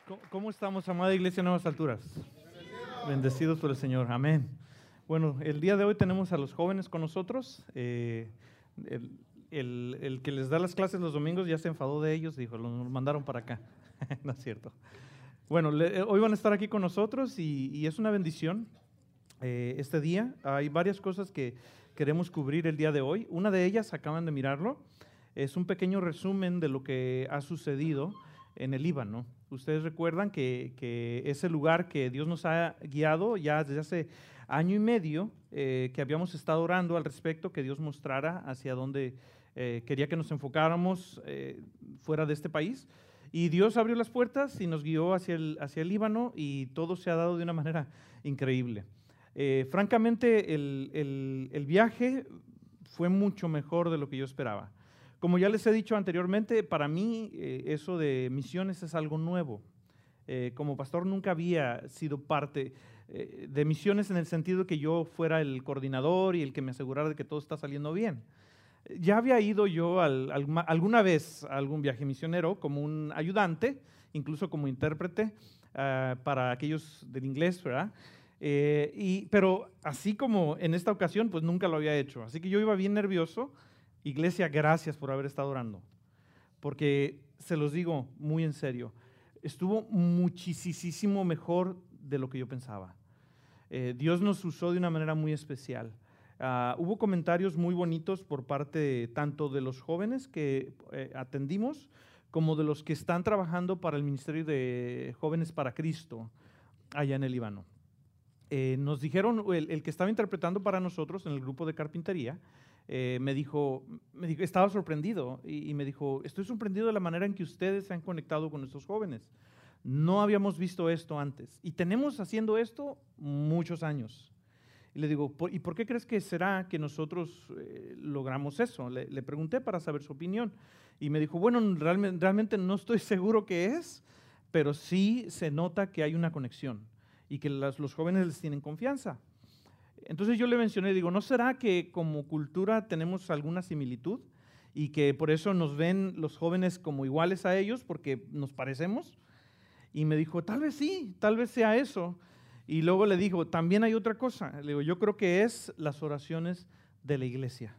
¿Cómo estamos, amada Iglesia Nuevas Alturas? Bendecidos por el Señor, amén. Bueno, el día de hoy tenemos a los jóvenes con nosotros. El que les da las clases los domingos ya se enfadó de ellos, dijo, los mandaron para acá. No es cierto. Bueno, hoy van a estar aquí con nosotros y es una bendición este día. Hay varias cosas que queremos cubrir el día de hoy. Una de ellas, acaban de mirarlo, es un pequeño resumen de lo que ha sucedido en el Líbano. Ustedes recuerdan que es el lugar que Dios nos ha guiado ya desde hace año y medio, que habíamos estado orando al respecto, que Dios mostrara hacia dónde quería que nos enfocáramos fuera de este país. Y Dios abrió las puertas y nos guió hacia el Líbano y todo se ha dado de una manera increíble. Francamente, el viaje fue mucho mejor de lo que yo esperaba. Como ya les he dicho anteriormente, para mí eso de misiones es algo nuevo. Como pastor nunca había sido parte de misiones en el sentido de que yo fuera el coordinador y el que me asegurara de que todo está saliendo bien. Ya había ido yo alguna vez a algún viaje misionero como un ayudante, incluso como intérprete para aquellos del inglés, ¿verdad? Pero así como en esta ocasión, pues nunca lo había hecho. Así que yo iba bien nervioso. Iglesia, gracias por haber estado orando, porque se los digo muy en serio, estuvo muchísimo mejor de lo que yo pensaba. Dios nos usó de una manera muy especial. Hubo comentarios muy bonitos por parte tanto de los jóvenes que atendimos, como de los que están trabajando para el Ministerio de Jóvenes para Cristo allá en el Líbano. Nos dijeron, el que estaba interpretando para nosotros en el grupo de carpintería, me dijo, estaba sorprendido y me dijo, estoy sorprendido de la manera en que ustedes se han conectado con estos jóvenes. No habíamos visto esto antes y tenemos haciendo esto muchos años. Y le digo, ¿y por qué crees que será que nosotros logramos eso? Le pregunté para saber su opinión y me dijo, bueno, realmente no estoy seguro qué es, pero sí se nota que hay una conexión y que los jóvenes les tienen confianza. Entonces yo le mencioné, digo, ¿no será que como cultura tenemos alguna similitud y que por eso nos ven los jóvenes como iguales a ellos porque nos parecemos? Y me dijo, tal vez sí, tal vez sea eso. Y luego le dijo, también hay otra cosa. Le digo, yo creo que es las oraciones de la iglesia.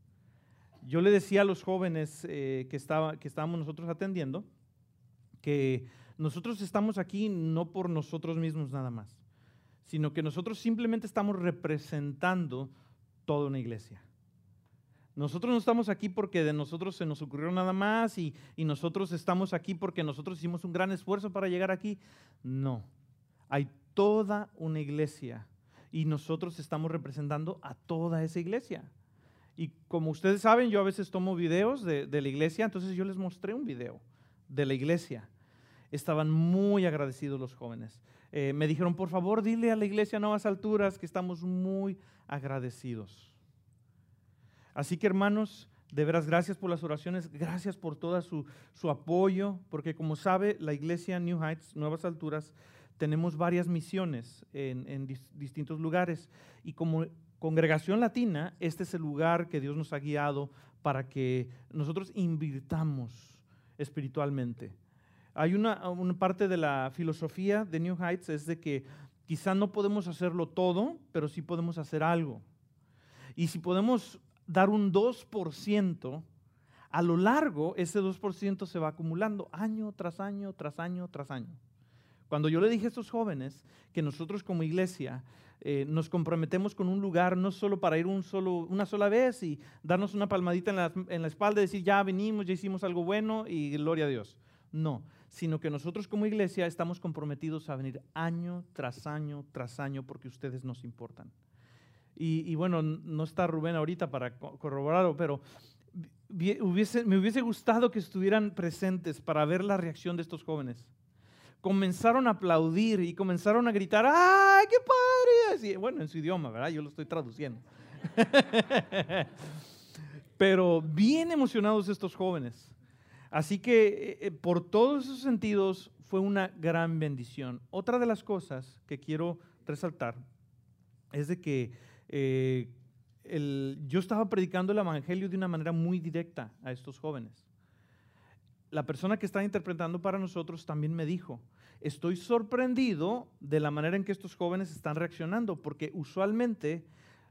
Yo le decía a los jóvenes que estábamos nosotros atendiendo que nosotros estamos aquí no por nosotros mismos nada más, sino que nosotros simplemente estamos representando toda una iglesia. Nosotros no estamos aquí porque de nosotros se nos ocurrió nada más y nosotros estamos aquí porque nosotros hicimos un gran esfuerzo para llegar aquí. No, hay toda una iglesia y nosotros estamos representando a toda esa iglesia. Y como ustedes saben, yo a veces tomo videos de la iglesia, entonces yo les mostré un video de la iglesia. Estaban muy agradecidos los jóvenes. Me dijeron, por favor, dile a la Iglesia Nuevas Alturas que estamos muy agradecidos. Así que, hermanos, de veras, gracias por las oraciones, gracias por todo su apoyo, porque como sabe, la Iglesia New Heights, Nuevas Alturas, tenemos varias misiones en distintos lugares. Y como congregación latina, este es el lugar que Dios nos ha guiado para que nosotros invirtamos espiritualmente. Hay una parte de la filosofía de New Heights es de que quizá no podemos hacerlo todo, pero sí podemos hacer algo. Y si podemos dar un 2%, a lo largo ese 2% se va acumulando año tras año, tras año, tras año. Cuando yo le dije a estos jóvenes que nosotros como iglesia nos comprometemos con un lugar no solo para ir una sola vez y darnos una palmadita en la espalda y decir ya venimos, ya hicimos algo bueno y gloria a Dios. No, sino que nosotros como iglesia estamos comprometidos a venir año tras año tras año porque ustedes nos importan. Y bueno, no está Rubén ahorita para corroborarlo, pero me hubiese gustado que estuvieran presentes para ver la reacción de estos jóvenes. Comenzaron a aplaudir y comenzaron a gritar, ¡ay, qué padre! Así, bueno, en su idioma, ¿verdad? Yo lo estoy traduciendo. Pero bien emocionados estos jóvenes. Así que por todos esos sentidos fue una gran bendición. Otra de las cosas que quiero resaltar es de que yo estaba predicando el evangelio de una manera muy directa a estos jóvenes. la persona que está interpretando para nosotros también me dijo, estoy sorprendido de la manera en que estos jóvenes están reaccionando, porque usualmente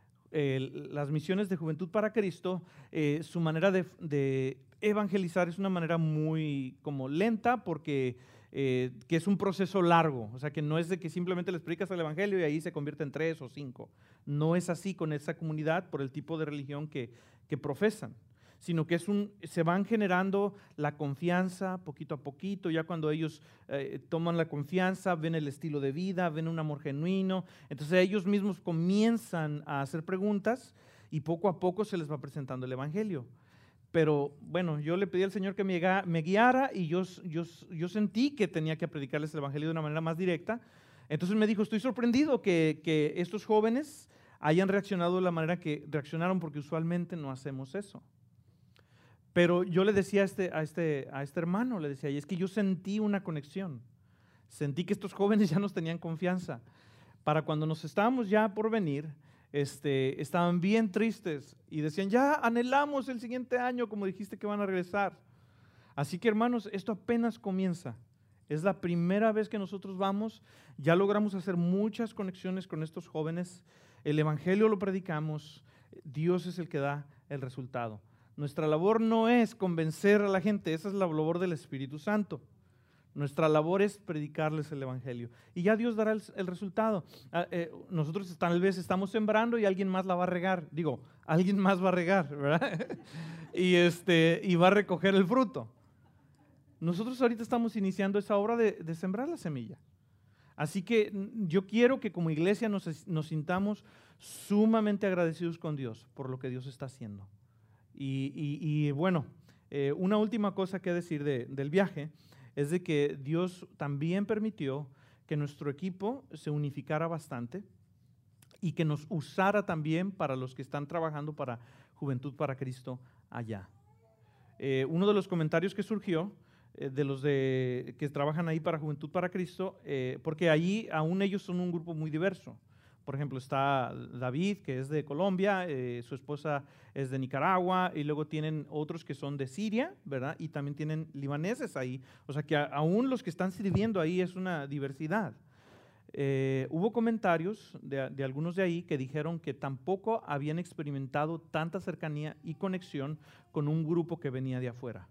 las misiones de Juventud para Cristo, su manera de evangelizar es una manera muy como lenta, porque que es un proceso largo, o sea que no es de que simplemente les predicas el evangelio y ahí se convierte en 3 o 5. No es así con esa comunidad por el tipo de religión que profesan, sino que se van generando la confianza poquito a poquito. Ya cuando ellos toman la confianza, ven el estilo de vida, ven un amor genuino, entonces ellos mismos comienzan a hacer preguntas y poco a poco se les va presentando el evangelio. Pero bueno, yo le pedí al Señor que me guiara y yo sentí que tenía que predicarles el evangelio de una manera más directa. Entonces me dijo, estoy sorprendido que estos jóvenes hayan reaccionado de la manera que reaccionaron, porque usualmente no hacemos eso. Pero yo le decía a este hermano, le decía, y es que yo sentí una conexión, sentí que estos jóvenes ya nos tenían confianza. Para cuando nos estábamos ya por venir, estaban bien tristes y decían, ya anhelamos el siguiente año, como dijiste que van a regresar. Así que hermanos, esto apenas comienza. Es la primera vez que nosotros vamos, ya logramos hacer muchas conexiones con estos jóvenes, el evangelio lo predicamos, Dios es el que da el resultado. Nuestra labor no es convencer a la gente, esa es la labor del Espíritu Santo. Nuestra labor es predicarles el evangelio y ya Dios dará el resultado. Nosotros tal vez estamos sembrando y alguien más la va a regar, alguien más va a regar, ¿verdad? y va a recoger el fruto. Nosotros ahorita estamos iniciando esa obra de sembrar la semilla. Así que yo quiero que como iglesia nos sintamos sumamente agradecidos con Dios por lo que Dios está haciendo. Y bueno, una última cosa que decir del viaje es de que Dios también permitió que nuestro equipo se unificara bastante y que nos usara también para los que están trabajando para Juventud para Cristo allá. Uno de los comentarios que surgió de los que trabajan ahí para Juventud para Cristo, porque allí aún ellos son un grupo muy diverso. Por ejemplo, está David, que es de Colombia, su esposa es de Nicaragua, y luego tienen otros que son de Siria, ¿verdad? Y también tienen libaneses ahí. O sea que aún los que están sirviendo ahí es una diversidad. Hubo comentarios de algunos de ahí que dijeron que tampoco habían experimentado tanta cercanía y conexión con un grupo que venía de afuera.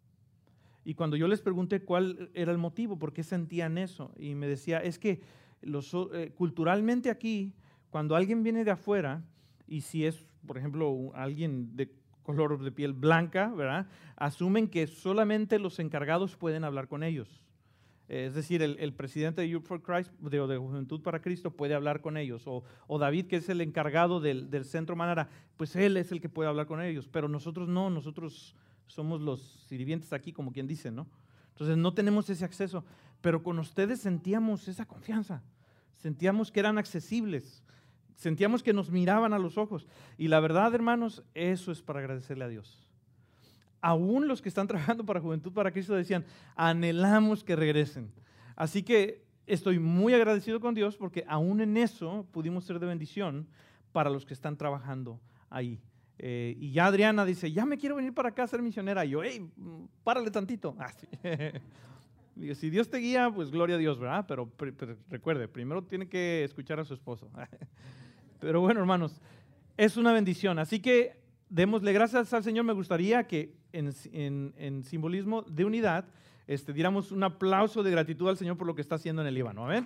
Y cuando yo les pregunté cuál era el motivo, por qué sentían eso, y me decía, es que culturalmente aquí, cuando alguien viene de afuera, y si es, por ejemplo, alguien de color de piel blanca, ¿verdad?, asumen que solamente los encargados pueden hablar con ellos. Es decir, el presidente de Youth for Christ, de Juventud para Cristo, puede hablar con ellos. O David, que es el encargado del Centro Manara, pues él es el que puede hablar con ellos. Pero nosotros no, nosotros somos los sirvientes aquí, como quien dice, ¿no? Entonces no tenemos ese acceso. Pero con ustedes sentíamos esa confianza. Sentíamos que eran accesibles. Sentíamos que nos miraban a los ojos. Y la verdad, hermanos, eso es para agradecerle a Dios. Aún los que están trabajando para Juventud para Cristo decían, anhelamos que regresen. Así que estoy muy agradecido con Dios porque aún en eso pudimos ser de bendición para los que están trabajando ahí. Y ya Adriana dice, ya me quiero venir para acá a ser misionera. Y yo, hey, párale tantito. Sí. Digo, si Dios te guía, pues gloria a Dios, ¿verdad? Pero recuerde, primero tiene que escuchar a su esposo. Pero bueno, hermanos, es una bendición. Así que démosle gracias al Señor. Me gustaría que en simbolismo de unidad diéramos un aplauso de gratitud al Señor por lo que está haciendo en el Líbano. Amén.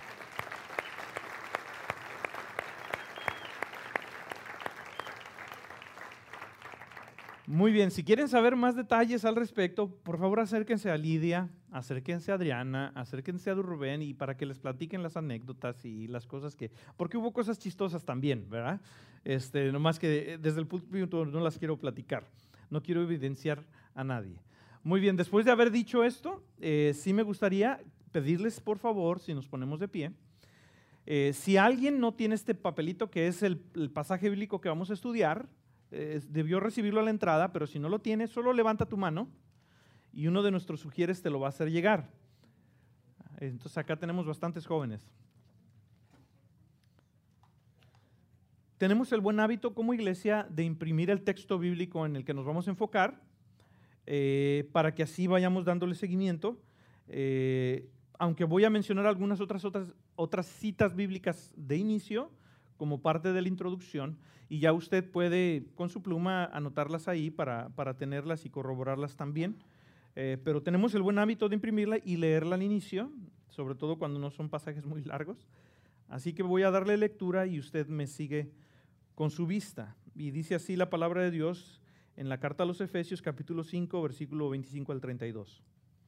Muy bien, si quieren saber más detalles al respecto, por favor acérquense a Lidia, acérquense a Adriana, acérquense a Rubén y para que les platiquen las anécdotas y las cosas porque hubo cosas chistosas también, ¿verdad? Nomás que desde el púlpito no las quiero platicar, no quiero evidenciar a nadie. Muy bien, después de haber dicho esto, sí me gustaría pedirles por favor, si nos ponemos de pie, si alguien no tiene este papelito que es el pasaje bíblico que vamos a estudiar, debió recibirlo a la entrada, pero si no lo tiene, solo levanta tu mano y uno de nuestros sugieres te lo va a hacer llegar. Entonces acá tenemos bastantes jóvenes. Tenemos el buen hábito como iglesia de imprimir el texto bíblico en el que nos vamos a enfocar. para que así vayamos dándole seguimiento. Aunque voy a mencionar algunas otras citas bíblicas de inicio como parte de la introducción, y ya usted puede con su pluma anotarlas ahí para tenerlas y corroborarlas también. Pero tenemos el buen hábito de imprimirla y leerla al inicio, sobre todo cuando no son pasajes muy largos. Así que voy a darle lectura y usted me sigue con su vista. Y dice así la palabra de Dios en la carta a los Efesios, capítulo 5, versículo 25 al 32.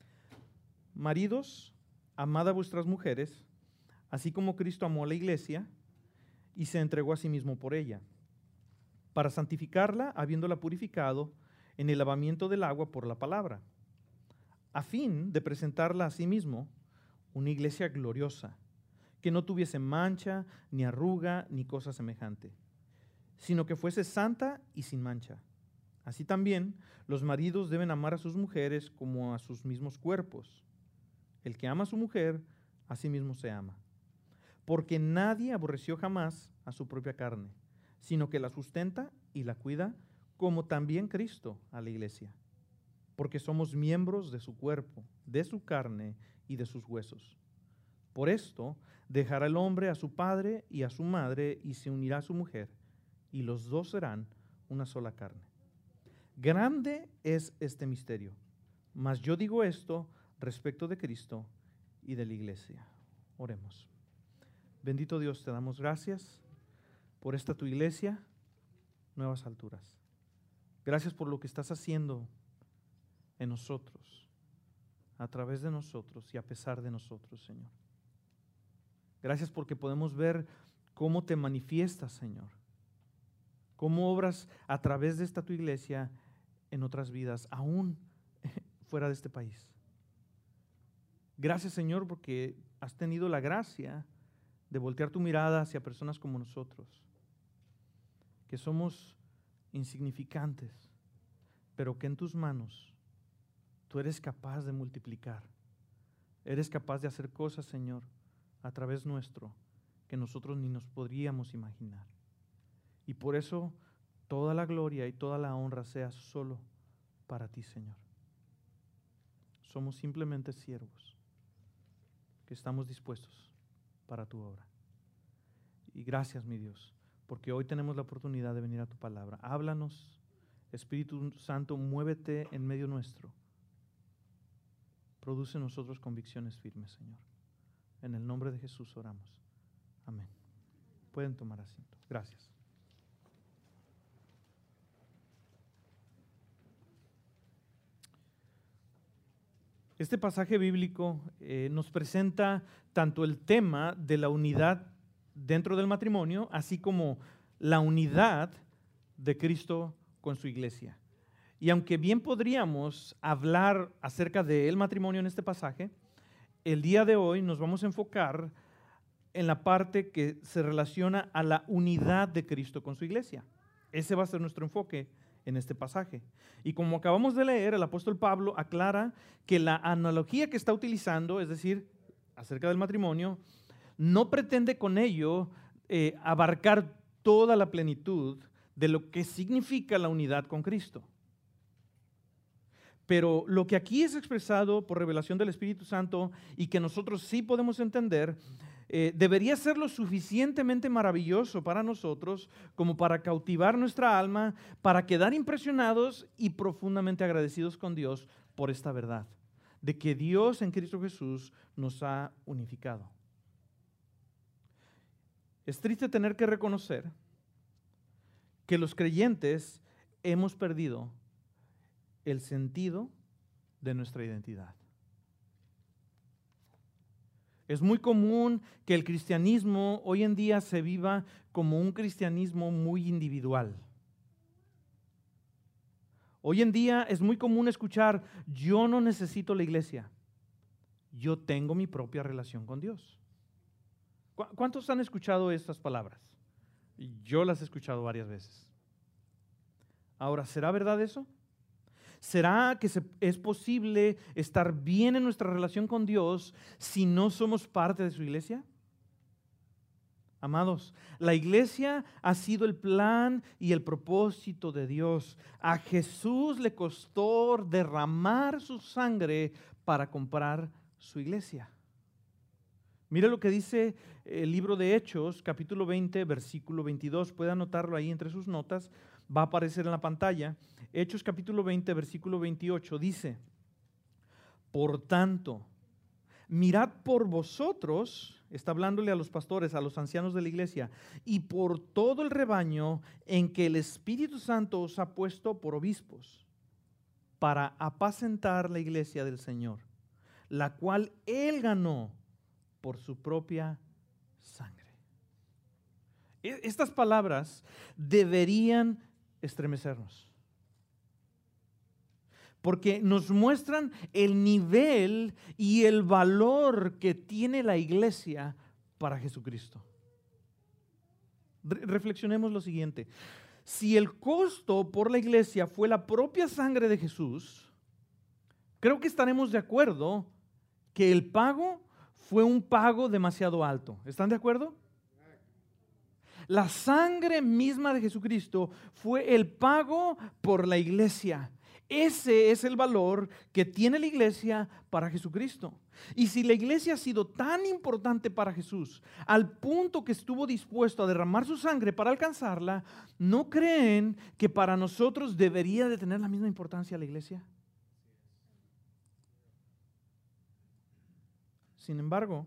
Maridos, amad a vuestras mujeres, así como Cristo amó a la iglesia y se entregó a sí mismo por ella, para santificarla, habiéndola purificado en el lavamiento del agua por la palabra, a fin de presentarla a sí mismo una iglesia gloriosa, que no tuviese mancha, ni arruga, ni cosa semejante, sino que fuese santa y sin mancha. Así también los maridos deben amar a sus mujeres como a sus mismos cuerpos. El que ama a su mujer, a sí mismo se ama. Porque nadie aborreció jamás a su propia carne, sino que la sustenta y la cuida, como también Cristo a la iglesia. Porque somos miembros de su cuerpo, de su carne y de sus huesos. Por esto dejará el hombre a su padre y a su madre y se unirá a su mujer, y los dos serán una sola carne. Grande es este misterio, mas yo digo esto respecto de Cristo y de la iglesia. Oremos. Bendito Dios, te damos gracias por esta tu iglesia, Nuevas Alturas. Gracias por lo que estás haciendo en nosotros, a través de nosotros y a pesar de nosotros, Señor. Gracias porque podemos ver cómo te manifiestas, Señor, cómo obras a través de esta tu iglesia en otras vidas, aún fuera de este país. Gracias, Señor, porque has tenido la gracia de voltear tu mirada hacia personas como nosotros, que somos insignificantes, pero que en tus manos tú eres capaz de multiplicar. Eres capaz de hacer cosas, Señor, a través nuestro, que nosotros ni nos podríamos imaginar. Y por eso toda la gloria y toda la honra sea solo para ti, Señor. Somos simplemente siervos que estamos dispuestos para tu obra. Y gracias, mi Dios, porque hoy tenemos la oportunidad de venir a tu palabra. Háblanos, Espíritu Santo, muévete en medio nuestro. Produce en nosotros convicciones firmes, Señor. En el nombre de Jesús oramos. Amén. Pueden tomar asiento. Gracias. Este pasaje bíblico nos presenta tanto el tema de la unidad dentro del matrimonio, así como la unidad de Cristo con su iglesia. Y aunque bien podríamos hablar acerca del matrimonio en este pasaje, el día de hoy nos vamos a enfocar en la parte que se relaciona a la unidad de Cristo con su iglesia. Ese va a ser nuestro enfoque en este pasaje. Y como acabamos de leer, el apóstol Pablo aclara que la analogía que está utilizando, es decir, acerca del matrimonio, no pretende con ello abarcar toda la plenitud de lo que significa la unidad con Cristo. Pero lo que aquí es expresado por revelación del Espíritu Santo y que nosotros sí podemos entender, debería ser lo suficientemente maravilloso para nosotros como para cautivar nuestra alma, para quedar impresionados y profundamente agradecidos con Dios por esta verdad, de que Dios en Cristo Jesús nos ha unificado. Es triste tener que reconocer que los creyentes hemos perdido el sentido de nuestra identidad. Es muy común que el cristianismo hoy en día se viva como un cristianismo muy individual. Hoy en día es muy común escuchar: yo no necesito la iglesia, yo tengo mi propia relación con Dios. ¿Cuántos han escuchado estas palabras? Yo las he escuchado varias veces. Ahora, ¿será verdad eso? ¿Será que es posible estar bien en nuestra relación con Dios si no somos parte de su iglesia? Amados, la iglesia ha sido el plan y el propósito de Dios. A Jesús le costó derramar su sangre para comprar su iglesia. Mire lo que dice el libro de Hechos, capítulo 20, versículo 22. Puede anotarlo ahí entre sus notas, va a aparecer en la pantalla. Hechos capítulo 20, versículo 28 dice: por tanto, mirad por vosotros, está hablándole a los pastores, a los ancianos de la iglesia, y por todo el rebaño en que el Espíritu Santo os ha puesto por obispos, para apacentar la iglesia del Señor, la cual Él ganó por su propia sangre. Estas palabras deberían estremecernos, porque nos muestran el nivel y el valor que tiene la iglesia para Jesucristo. Reflexionemos lo siguiente: si el costo por la iglesia fue la propia sangre de Jesús, creo que estaremos de acuerdo que el pago fue un pago demasiado alto. ¿Están de acuerdo? La sangre misma de Jesucristo fue el pago por la iglesia. Ese es el valor que tiene la iglesia para Jesucristo. Y si la iglesia ha sido tan importante para Jesús, al punto que estuvo dispuesto a derramar su sangre para alcanzarla, ¿no creen que para nosotros debería de tener la misma importancia la iglesia? Sin embargo,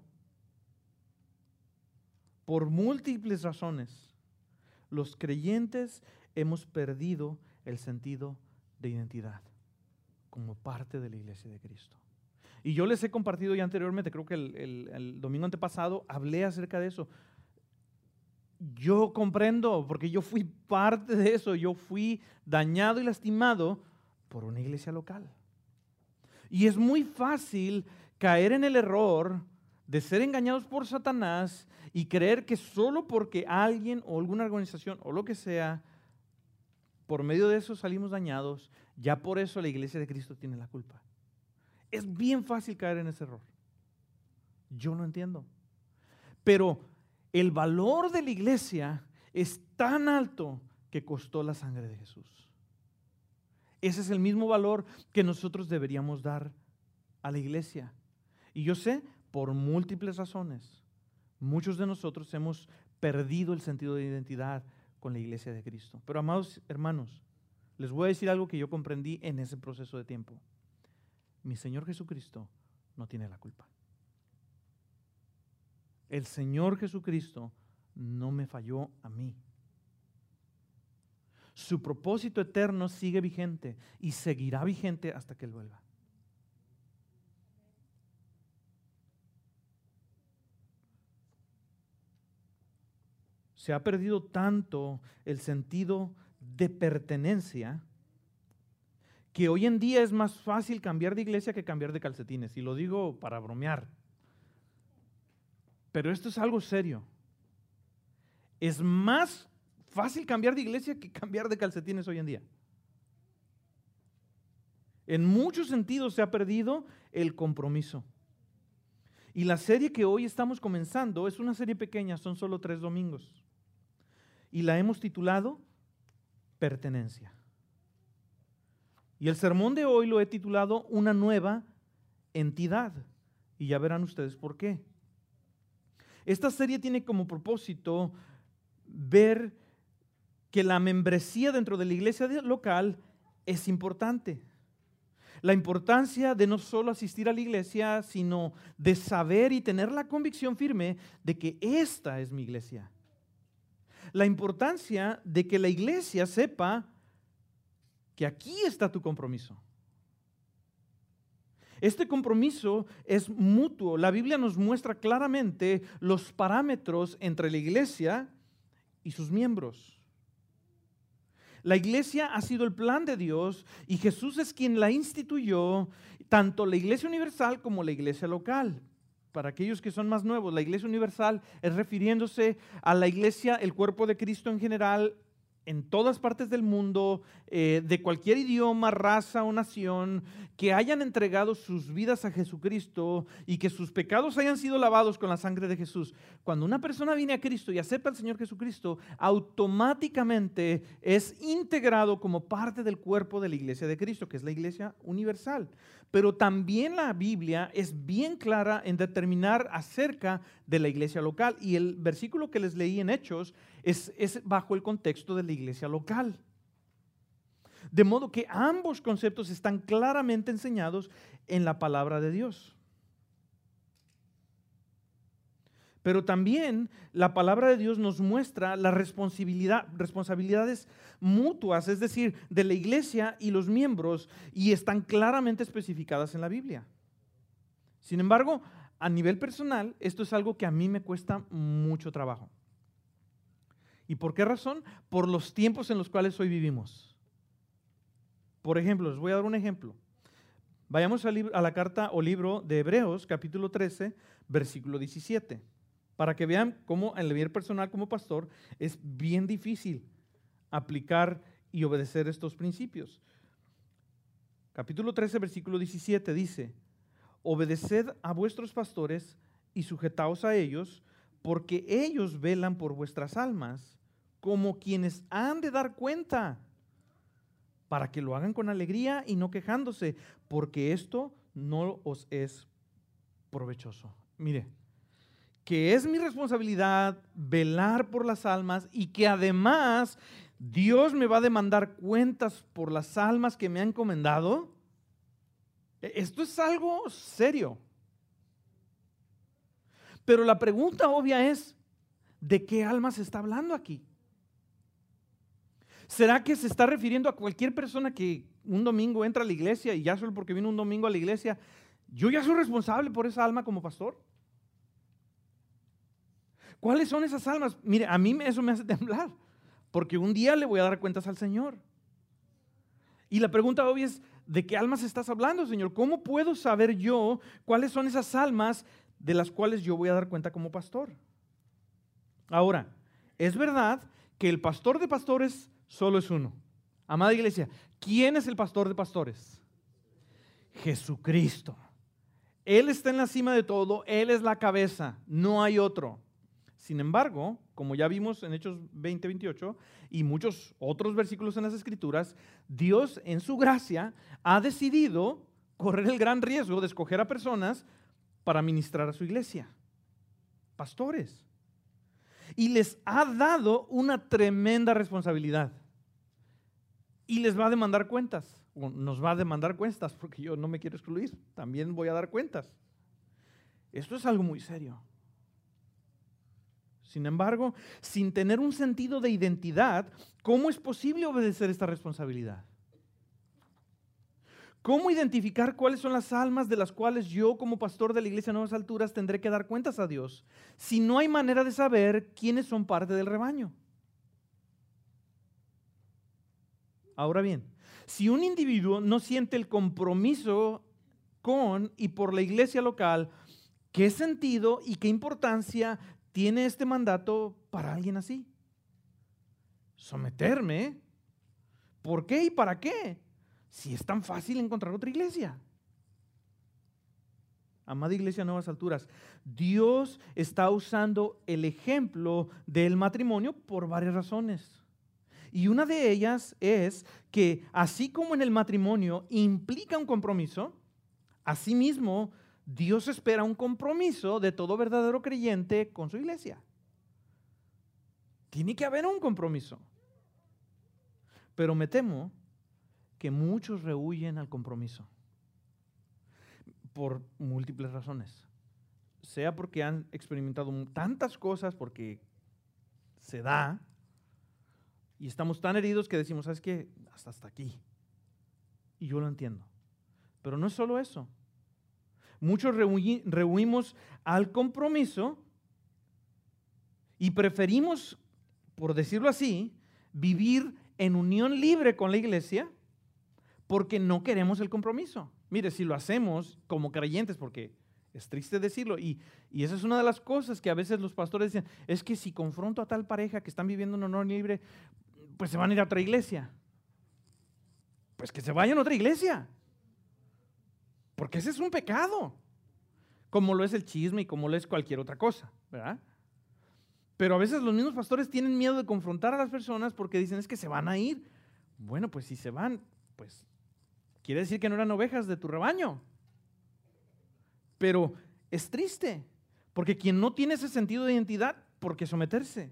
por múltiples razones, los creyentes hemos perdido el sentido de identidad como parte de la iglesia de Cristo. Y yo les he compartido ya anteriormente, creo que el domingo antepasado hablé acerca de eso. Yo comprendo, porque yo fui parte de eso, yo fui dañado y lastimado por una iglesia local. Y es muy fácil caer en el error de ser engañados por Satanás y creer que solo porque alguien o alguna organización o lo que sea, por medio de eso salimos dañados, ya por eso la iglesia de Cristo tiene la culpa. Es bien fácil caer en ese error. Yo lo entiendo. Pero el valor de la iglesia es tan alto que costó la sangre de Jesús. Ese es el mismo valor que nosotros deberíamos dar a la iglesia. Y yo sé, por múltiples razones, muchos de nosotros hemos perdido el sentido de identidad con la iglesia de Cristo. Pero amados hermanos, les voy a decir algo que yo comprendí en ese proceso de tiempo. Mi Señor Jesucristo no tiene la culpa. El Señor Jesucristo no me falló a mí. Su propósito eterno sigue vigente y seguirá vigente hasta que Él vuelva. Se ha perdido tanto el sentido de pertenencia que hoy en día es más fácil cambiar de iglesia que cambiar de calcetines. Y lo digo para bromear. Pero esto es algo serio. Es más fácil cambiar de iglesia que cambiar de calcetines hoy en día. En muchos sentidos se ha perdido el compromiso. Y la serie que hoy estamos comenzando es una serie pequeña, son solo 3 domingos. Y la hemos titulado Pertenencia. Y el sermón de hoy lo he titulado Una nueva entidad. Y ya verán ustedes por qué. Esta serie tiene como propósito ver que la membresía dentro de la iglesia local es importante. La importancia de no solo asistir a la iglesia, sino de saber y tener la convicción firme de que esta es mi iglesia. La importancia de que la iglesia sepa que aquí está tu compromiso. Este compromiso es mutuo. La Biblia nos muestra claramente los parámetros entre la iglesia y sus miembros. La iglesia ha sido el plan de Dios y Jesús es quien la instituyó, tanto la iglesia universal como la iglesia local. Para aquellos que son más nuevos, la iglesia universal es refiriéndose a la iglesia, el cuerpo de Cristo en general, en todas partes del mundo, de cualquier idioma, raza o nación, que hayan entregado sus vidas a Jesucristo y que sus pecados hayan sido lavados con la sangre de Jesús. Cuando una persona viene a Cristo y acepta al Señor Jesucristo, automáticamente es integrado como parte del cuerpo de la iglesia de Cristo, que es la iglesia universal. Pero también la Biblia es bien clara en determinar acerca de la iglesia local. Y el versículo que les leí en Hechos es bajo el contexto de la iglesia local. De modo que ambos conceptos están claramente enseñados en la palabra de Dios. Pero también la palabra de Dios nos muestra las responsabilidades mutuas, es decir, de la iglesia y los miembros, y están claramente especificadas en la Biblia. Sin embargo, a nivel personal, esto es algo que a mí me cuesta mucho trabajo. ¿Y por qué razón? Por los tiempos en los cuales hoy vivimos. Por ejemplo, les voy a dar un ejemplo. Vayamos a la carta o libro de Hebreos, capítulo 13, versículo 17. Para que vean cómo en el nivel personal como pastor es bien difícil aplicar y obedecer estos principios. Capítulo 13, versículo 17 dice: obedeced a vuestros pastores y sujetaos a ellos, porque ellos velan por vuestras almas, como quienes han de dar cuenta, para que lo hagan con alegría y no quejándose, porque esto no os es provechoso. Mire, que es mi responsabilidad velar por las almas y que además Dios me va a demandar cuentas por las almas que me ha encomendado. Esto es algo serio. Pero la pregunta obvia es, ¿de qué almas se está hablando aquí? ¿Será que se está refiriendo a cualquier persona que un domingo entra a la iglesia y ya solo porque vino un domingo a la iglesia, yo ya soy responsable por esa alma como pastor? ¿Cuáles son esas almas? Mire, a mí eso me hace temblar, porque un día le voy a dar cuentas al Señor. Y la pregunta obvia es, ¿de qué almas estás hablando, Señor? ¿Cómo puedo saber yo cuáles son esas almas de las cuales yo voy a dar cuenta como pastor? Ahora, es verdad que el pastor de pastores solo es uno. Amada iglesia, ¿quién es el pastor de pastores? Jesucristo. Él está en la cima de todo, Él es la cabeza, no hay otro. Sin embargo, como ya vimos en Hechos 20:28 y muchos otros versículos en las Escrituras, Dios en su gracia ha decidido correr el gran riesgo de escoger a personas para ministrar a su iglesia, pastores. Y les ha dado una tremenda responsabilidad. Y les va a demandar cuentas. O nos va a demandar cuentas, porque yo no me quiero excluir. También voy a dar cuentas. Esto es algo muy serio. Sin embargo, sin tener un sentido de identidad, ¿cómo es posible obedecer esta responsabilidad? ¿Cómo identificar cuáles son las almas de las cuales yo como pastor de la Iglesia Nuevas Alturas tendré que dar cuentas a Dios si no hay manera de saber quiénes son parte del rebaño? Ahora bien, si un individuo no siente el compromiso con y por la iglesia local, ¿qué sentido y qué importancia tiene este mandato para alguien así? Someterme. ¿Por qué y para qué? Si es tan fácil encontrar otra iglesia. Amada Iglesia Nuevas Alturas, Dios está usando el ejemplo del matrimonio por varias razones. Y una de ellas es que así como en el matrimonio implica un compromiso, asimismo Dios espera un compromiso de todo verdadero creyente con su iglesia. Tiene que haber un compromiso. Pero me temo que muchos rehuyen al compromiso por múltiples razones. Sea porque han experimentado tantas cosas, porque se da, y estamos tan heridos que decimos, ¿sabes qué? Hasta aquí. Y yo lo entiendo. Pero no es solo eso. Muchos rehuimos al compromiso y preferimos, por decirlo así, vivir en unión libre con la iglesia porque no queremos el compromiso. Mire, si lo hacemos como creyentes, porque es triste decirlo, y esa es una de las cosas que a veces los pastores dicen, es que si confronto a tal pareja que están viviendo en unión libre, pues se van a ir a otra iglesia. Pues que se vayan a otra iglesia. Porque ese es un pecado. Como lo es el chisme y como lo es cualquier otra cosa, ¿verdad? Pero a veces los mismos pastores tienen miedo de confrontar a las personas porque dicen es que se van a ir. Bueno, pues si se van, pues quiere decir que no eran ovejas de tu rebaño. Pero es triste, porque quien no tiene ese sentido de identidad, ¿por qué someterse?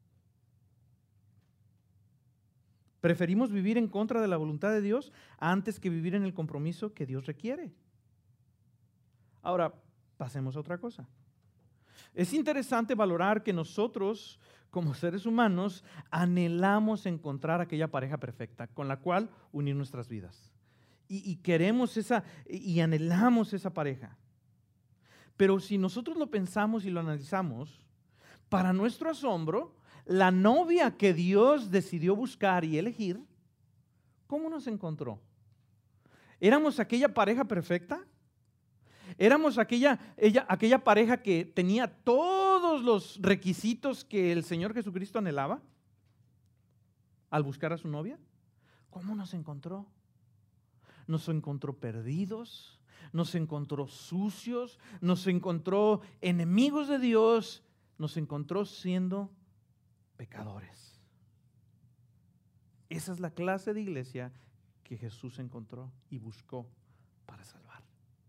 Preferimos vivir en contra de la voluntad de Dios antes que vivir en el compromiso que Dios requiere. Ahora, pasemos a otra cosa. Es interesante valorar que nosotros, como seres humanos, anhelamos encontrar aquella pareja perfecta con la cual unir nuestras vidas. Y queremos y anhelamos esa pareja. Pero si nosotros lo pensamos y lo analizamos, para nuestro asombro, la novia que Dios decidió buscar y elegir, ¿cómo nos encontró? ¿Éramos aquella pareja perfecta? ¿Éramos aquella pareja que tenía todos los requisitos que el Señor Jesucristo anhelaba al buscar a su novia? ¿Cómo nos encontró? Nos encontró perdidos, nos encontró sucios, nos encontró enemigos de Dios, nos encontró siendo pecadores. Esa es la clase de iglesia que Jesús encontró y buscó para salvar.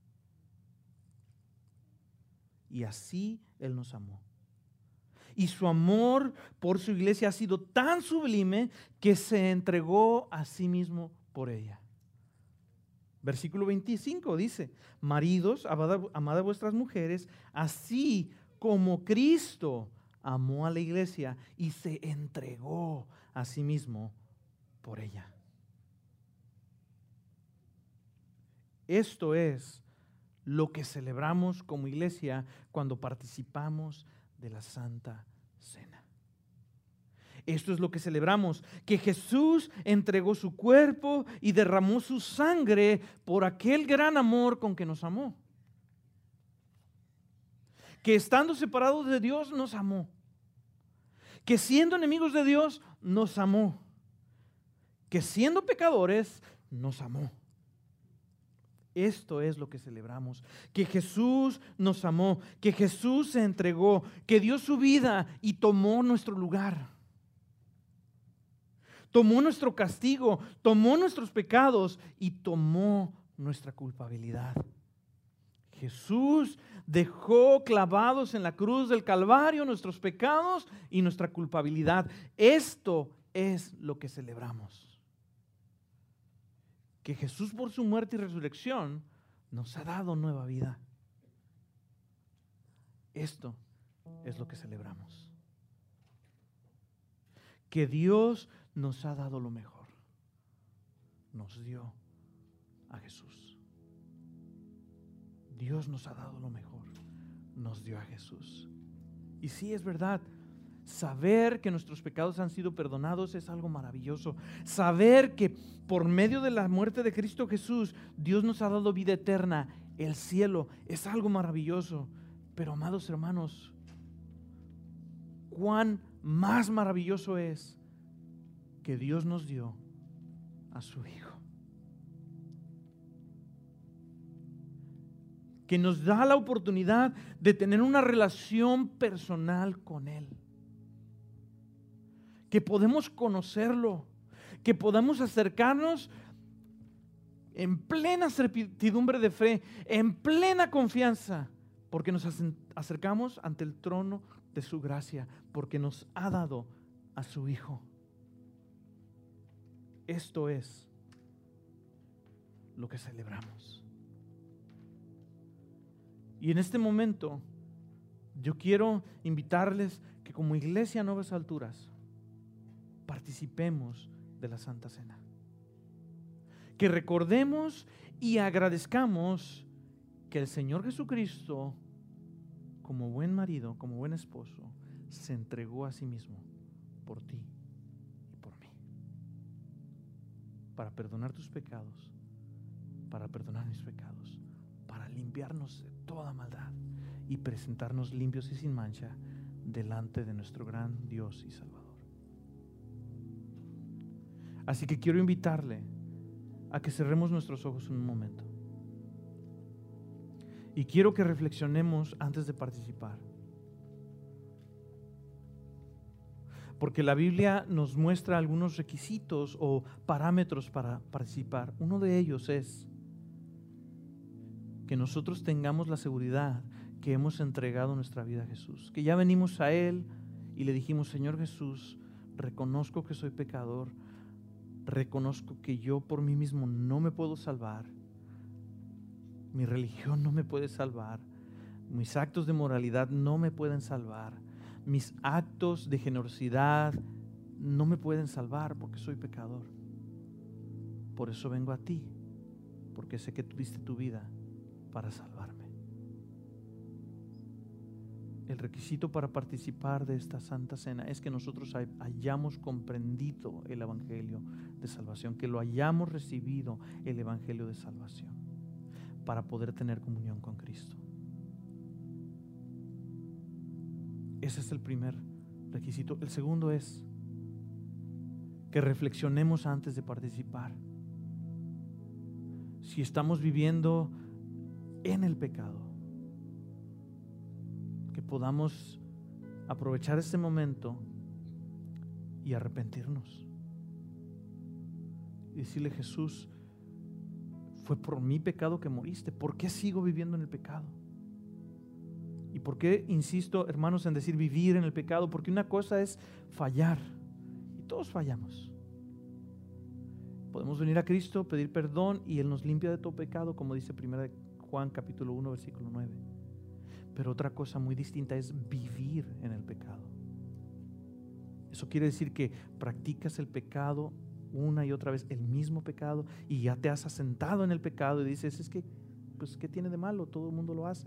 Y así Él nos amó. Y su amor por su iglesia ha sido tan sublime que se entregó a sí mismo por ella. Versículo 25 dice: maridos, amad a vuestras mujeres, así como Cristo amó a la iglesia y se entregó a sí mismo por ella. Esto es lo que celebramos como iglesia cuando participamos de la Santa Cena. Esto es lo que celebramos, que Jesús entregó su cuerpo y derramó su sangre por aquel gran amor con que nos amó. Que estando separados de Dios nos amó. Que siendo enemigos de Dios nos amó. Que siendo pecadores nos amó. Esto es lo que celebramos, que Jesús nos amó, que Jesús se entregó, que dio su vida y tomó nuestro lugar. Tomó nuestro castigo, tomó nuestros pecados y tomó nuestra culpabilidad. Jesús dejó clavados en la cruz del Calvario nuestros pecados y nuestra culpabilidad. Esto es lo que celebramos. Que Jesús por su muerte y resurrección nos ha dado nueva vida. Esto es lo que celebramos. Que Dios nos ha dado lo mejor. Nos dio a Jesús. Dios nos ha dado lo mejor. Nos dio a Jesús. Y sí, es verdad. Saber que nuestros pecados han sido perdonados es algo maravilloso. Saber que por medio de la muerte de Cristo Jesús, Dios nos ha dado vida eterna, el cielo, es algo maravilloso. Pero amados hermanos, cuán más maravilloso es que Dios nos dio a su Hijo. Que nos da la oportunidad de tener una relación personal con Él. Que podemos conocerlo, que podamos acercarnos en plena certidumbre de fe, en plena confianza, porque nos acercamos ante el trono de su gracia, porque nos ha dado a su Hijo. Esto es lo que celebramos. Y en este momento yo quiero invitarles que como iglesia a Nuevas Alturas participemos de la Santa Cena. Que recordemos y agradezcamos que el Señor Jesucristo, como buen marido, como buen esposo, se entregó a sí mismo por ti y por mí. Para perdonar tus pecados, para perdonar mis pecados, para limpiarnos de toda maldad y presentarnos limpios y sin mancha delante de nuestro gran Dios y Salvador. Así que quiero invitarle a que cerremos nuestros ojos un momento. Y quiero que reflexionemos antes de participar. Porque la Biblia nos muestra algunos requisitos o parámetros para participar. Uno de ellos es que nosotros tengamos la seguridad que hemos entregado nuestra vida a Jesús. Que ya venimos a Él y le dijimos: Señor Jesús, reconozco que soy pecador. Reconozco que yo por mí mismo no me puedo salvar. Mi religión no me puede salvar. Mis actos de moralidad no me pueden salvar. Mis actos de generosidad no me pueden salvar porque soy pecador. Por eso vengo a ti, porque sé que tú diste tu vida para salvarme. El requisito para participar de esta Santa Cena es que nosotros hayamos comprendido el Evangelio de salvación, que lo hayamos recibido el Evangelio de salvación para poder tener comunión con Cristo. Ese es el primer requisito. El segundo es que reflexionemos antes de participar. Si estamos viviendo en el pecado, que podamos aprovechar este momento y arrepentirnos y decirle: Jesús, fue por mi pecado que moriste. ¿Por qué sigo viviendo en el pecado? ¿Y por qué insisto, hermanos, en decir vivir en el pecado? Porque una cosa es fallar, y todos fallamos. Podemos venir a Cristo, pedir perdón y Él nos limpia de todo pecado, como dice 1 Juan capítulo 1 versículo 9. Pero otra cosa muy distinta es vivir en el pecado. Eso quiere decir que practicas el pecado una y otra vez, el mismo pecado, y ya te has asentado en el pecado y dices: es que, pues, ¿qué tiene de malo? Todo el mundo lo hace.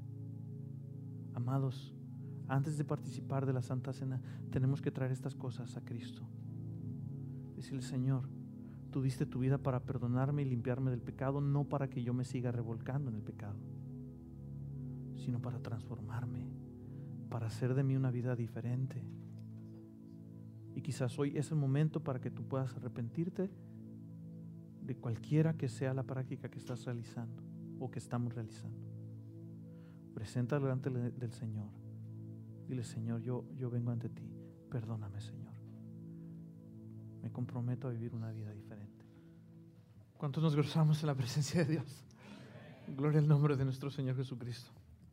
Amados, antes de participar de la Santa Cena, tenemos que traer estas cosas a Cristo. Decirle: Señor, tú diste tu vida para perdonarme y limpiarme del pecado, no para que yo me siga revolcando en el pecado, sino para transformarme, para hacer de mí una vida diferente. Y quizás hoy es el momento para que tú puedas arrepentirte de cualquiera que sea la práctica que estás realizando o que estamos realizando. Preséntalo delante del Señor. Dile: Señor, yo vengo ante ti. Perdóname, Señor. Me comprometo a vivir una vida diferente. ¿Cuántos nos gozamos en la presencia de Dios? Gloria al nombre de nuestro Señor Jesucristo.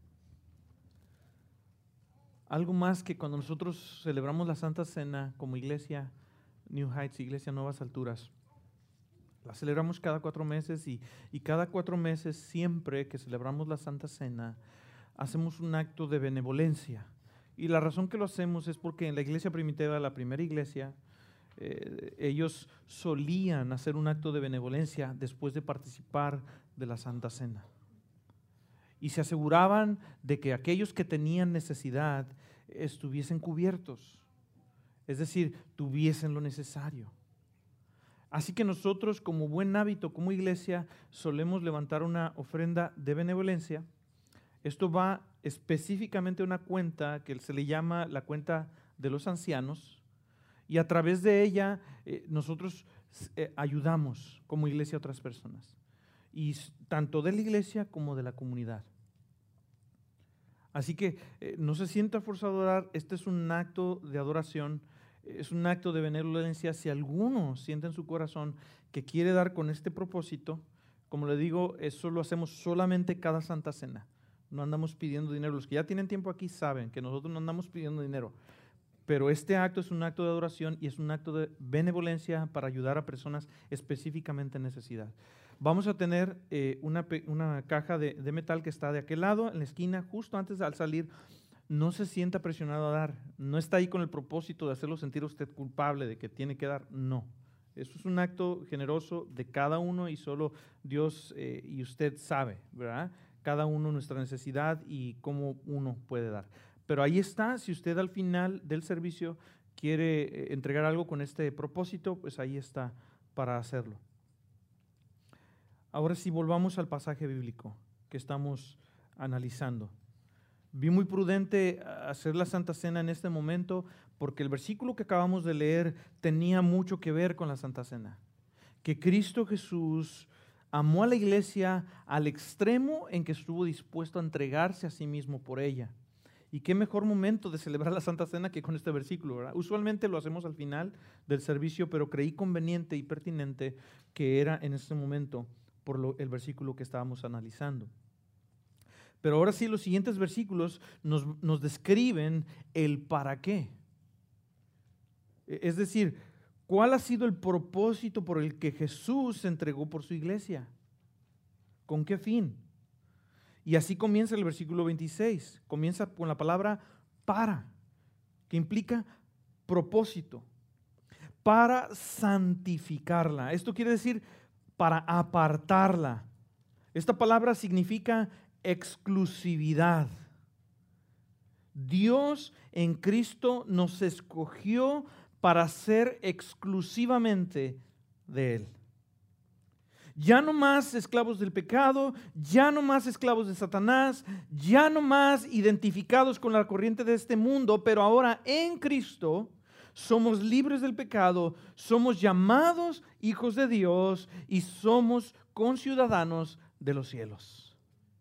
Algo más que cuando nosotros celebramos la Santa Cena como iglesia New Heights, iglesia Nuevas Alturas, la celebramos cada 4 meses y cada 4 meses, siempre que celebramos la Santa Cena, hacemos un acto de benevolencia. Y la razón que lo hacemos es porque en la iglesia primitiva, la primera iglesia, ellos solían hacer un acto de benevolencia después de participar de la Santa Cena. Y se aseguraban de que aquellos que tenían necesidad estuviesen cubiertos, es decir, tuviesen lo necesario. Así que nosotros, como buen hábito, como iglesia, solemos levantar una ofrenda de benevolencia. Esto va específicamente a una cuenta que se le llama la cuenta de los ancianos, y a través de ella nosotros ayudamos como iglesia a otras personas, y tanto de la iglesia como de la comunidad. Así que no se sienta forzado a dar. Este es un acto de adoración, es un acto de benevolencia. Si alguno siente en su corazón que quiere dar con este propósito, como le digo, eso lo hacemos solamente cada Santa Cena. No andamos pidiendo dinero. Los que ya tienen tiempo aquí saben que nosotros no andamos pidiendo dinero. Pero este acto es un acto de adoración y es un acto de benevolencia para ayudar a personas específicamente en necesidad. Vamos a tener una caja de metal que está de aquel lado, en la esquina, justo antes de salir. No se sienta presionado a dar. No está ahí con el propósito de hacerlo sentir a usted culpable de que tiene que dar. No. Eso es un acto generoso de cada uno y solo Dios y usted sabe, ¿verdad? Cada uno nuestra necesidad y cómo uno puede dar. Pero ahí está. Si usted al final del servicio quiere entregar algo con este propósito, pues ahí está para hacerlo. Ahora sí, volvamos al pasaje bíblico que estamos analizando. Vi muy prudente hacer la Santa Cena en este momento porque el versículo que acabamos de leer tenía mucho que ver con la Santa Cena. Que Cristo Jesús amó a la iglesia al extremo en que estuvo dispuesto a entregarse a sí mismo por ella. Y qué mejor momento de celebrar la Santa Cena que con este versículo, ¿verdad? Usualmente lo hacemos al final del servicio, pero creí conveniente y pertinente que era en este momento por el versículo que estábamos analizando. Pero ahora sí, los siguientes versículos nos describen el para qué. Es decir, ¿cuál ha sido el propósito por el que Jesús se entregó por su iglesia? ¿Con qué fin? Y así comienza el versículo 26. Comienza con la palabra para, que implica propósito. Para santificarla. Esto quiere decir para apartarla. Esta palabra significa exclusividad. Dios en Cristo nos escogió para ser exclusivamente de Él. Ya no más esclavos del pecado, ya no más esclavos de Satanás, ya no más identificados con la corriente de este mundo, pero ahora en Cristo somos libres del pecado, somos llamados hijos de Dios y somos conciudadanos de los cielos.